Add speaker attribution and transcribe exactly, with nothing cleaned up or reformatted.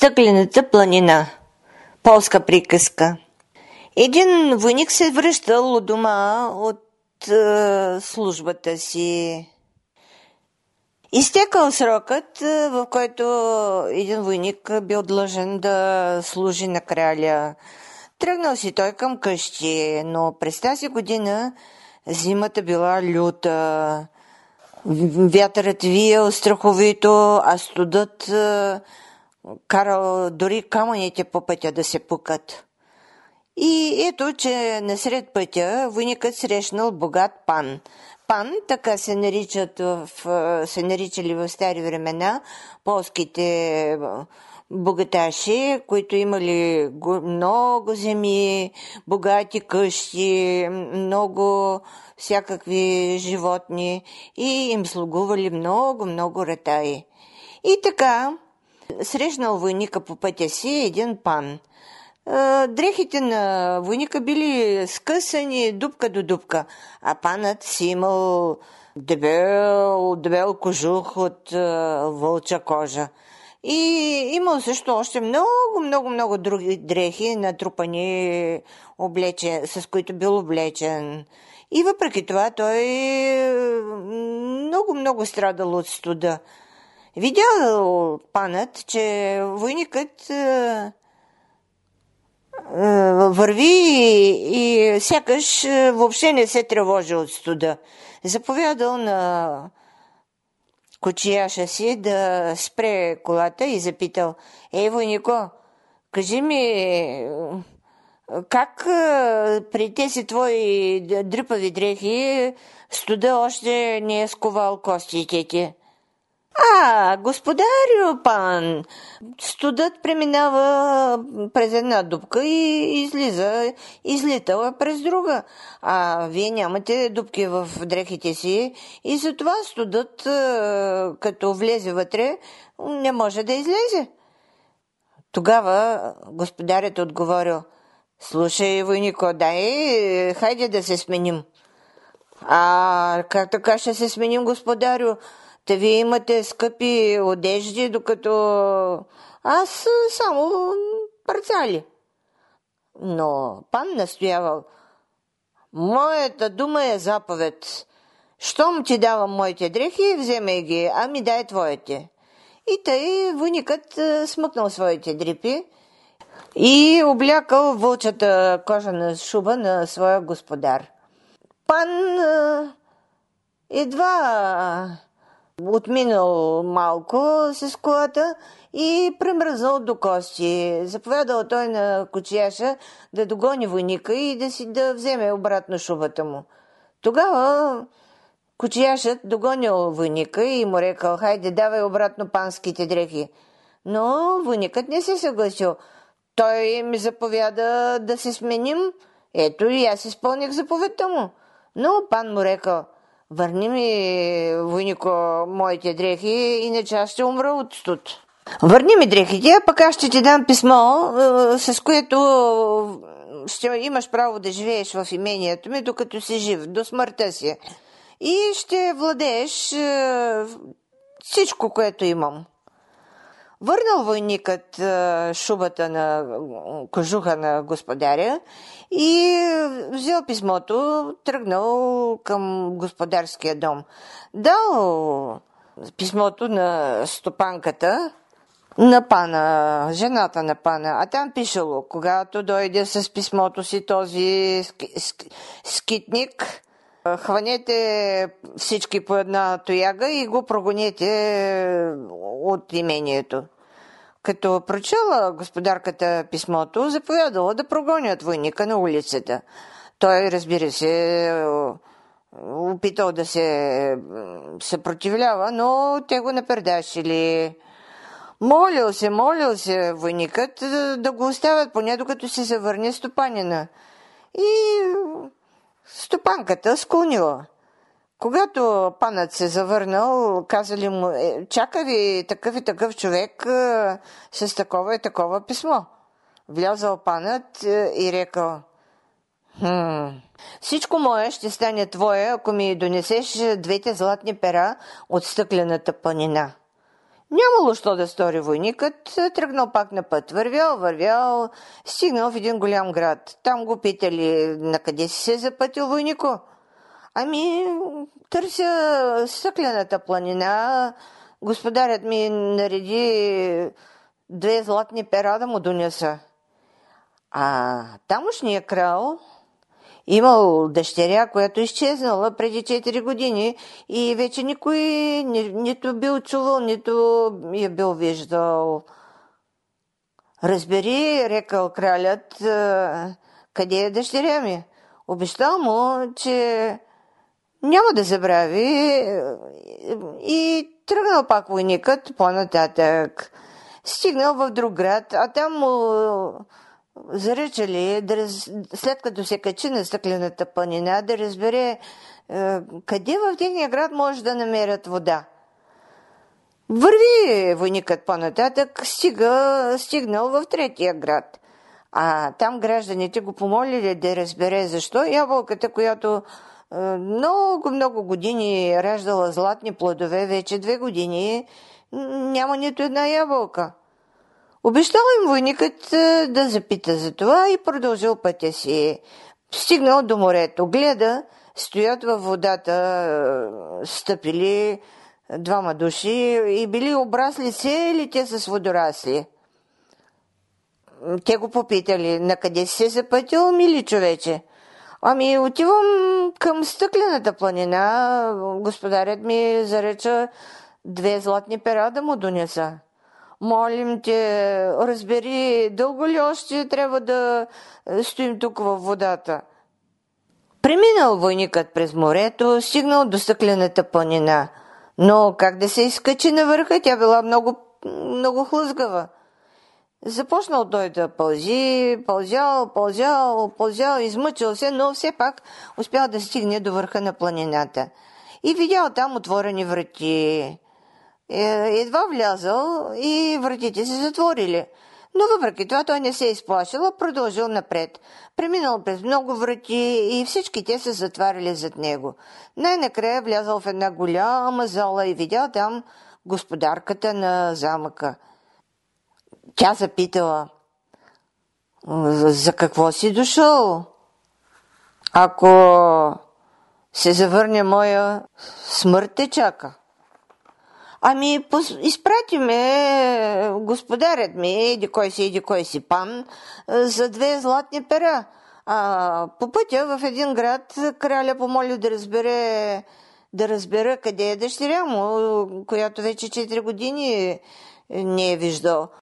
Speaker 1: Стъклената планина. Полска приказка. Един войник се връщал от дома от е, службата си. Изтекал срокът, в който един войник бил длъжен да служи на краля. Тръгнал си той към къщи, но през тази година зимата била люта. Вятърът виял страховито, а студът е, карал дори камъните по пътя да се пукат. И ето, че насред пътя войникът срещнал богат пан. Пан, така се наричат в, се наричали в стари времена полските богаташи, които имали много земи, богати къщи, много всякакви животни и им слугували много-много ратаи. И така срещнал войника по пътя си един пан. Дрехите на войника били скъсани дупка до дупка, а панът си имал дебел, дебел кожух от а, вълча кожа. И имал също още много, много, много други дрехи, натрупани, облечен, с които бил облечен. И въпреки това той много, много страдал от студа. Видял панът, че войникът а, върви и сякаш въобще не се тревожи от студа. Заповядал на кочияша си да спре колата и запитал: „Ей, войнико, кажи ми, как при тези твои дрипави дрехи студа още не е сковал костите ти?“ „А, господарю пан, студът преминава през една дупка и излиза, излитала през друга, а вие нямате дупки в дрехите си и затова студът, като влезе вътре, не може да излезе.“ Тогава господарят отговорил: „Слушай, войнико, дай, хайде да се сменим.“ „А как така ще се сменим, господарю? Та вие имате скъпи одежди, докато аз само парцали.“ Но пан настоявал: „Моята дума е заповед. Щом ти давам моите дрехи, вземай ги, а ми дай твоите.“ И тъй войникът смъкнал своите дрипи и облякал вълчата кожана шуба на своя господар. Пан едва отминал малко с колата и премръзнал до кости. Заповядал той на кочияша да догони войника и да си да вземе обратно шубата му. Тогава кочияшът догонил войника и му рекал: „Хайде, давай обратно панските дрехи.“ Но войникът не се съгласил. Той ми заповяда да се сменим. Ето и аз изпълних заповедта му. Но пан му рекал: „Върни ми, войнико, моите дрехи, иначе аз ще умра от студ. Върни ми дрехите, а пък аз ще ти дам писмо, с което ще имаш право да живееш в имението ми, докато си жив, до смъртта си. И ще владееш всичко, което имам.“ Върнал войникът шубата на кожуха на господаря и взел писмото, тръгнал към господарския дом. Дал писмото на стопанката на пана, жената на пана, а там пишело: „Когато дойде с писмото си този скитник, хванете всички по една тояга и го прогонете от имението.“ Като прочела господарката писмото, заповядала да прогонят войника на улицата. Той, разбира се, опитал да се съпротивлява, но те го напердашили. Молил се, молил се войникът да го оставят поне докато се завърне стопанина. И стопанката склонила. Когато панът се завърнал, казали му: „Е, чака ви такъв и такъв човек е, с такова и такова писмо.“ Влязал панът е, и рекал: „Хм, всичко мое ще стане твое, ако ми донесеш двете златни пера от стъклената планина.“ Нямало що да стори войникът, тръгнал пак на път. Вървял, вървял, стигнал в един голям град. Там го питали, на къде си се запътил, войнико? Ами, търся стъклената планина. Господарят ми нареди две златни пера да му донеса. А тамошния крал имал дъщеря, която изчезнала преди четири години и вече никой ни, нито бил чувал, нито я бил виждал. Разбери, рекал кралят, къде е дъщеря ми? Обещал му, че няма да забрави и тръгнал пак войникът по-нататък. Стигнал в друг град, а там му заръчали, да раз... след като се качи на стъклената планина, да разбере е, къде в техния град може да намерят вода. Върви войникът по-нататък, стига, стигнал в третия град. А там гражданите го помолили да разбере защо ябълката, която е, много-много години раждала златни плодове, вече две години, няма нито една ябълка. Обещал им войникът да запита за това и продължил пътя си. Стигнал до морето, гледа, стоят във водата, стъпили двама души и били обрасли целите с водорасли. Те го попитали, на къде си се запътил, мили човече? Ами отивам към стъклената планина, господарят ми зареча две златни пера да му донеса. Молим те, разбери, дълго ли още трябва да стоим тук във водата? Преминал войникът през морето, стигнал до стъклената планина. Но как да се изкачи на върха, тя била много, много хлъзгава. Започнал той да пълзи, пълзял, пълзял, пълзял, измъчил се, но все пак успял да стигне до върха на планината. И видял там отворени врати. Едва влязал и вратите се затворили. Но въпреки това той не се изплашил, а продължил напред. Преминал през много врати и всички те се затваряли зад него. Най-накрая влязал в една голяма зала и видял там господарката на замъка. Тя запитала: за какво си дошъл? Ако се завърне моя, смърт те чака. Ами, изпрати ме господарят ми, еди кой си, еди кой си пан, за две златни пера. А по пътя в един град краля помоли да разбере, да разбера къде е дъщеря му, която вече четири години не е виждал.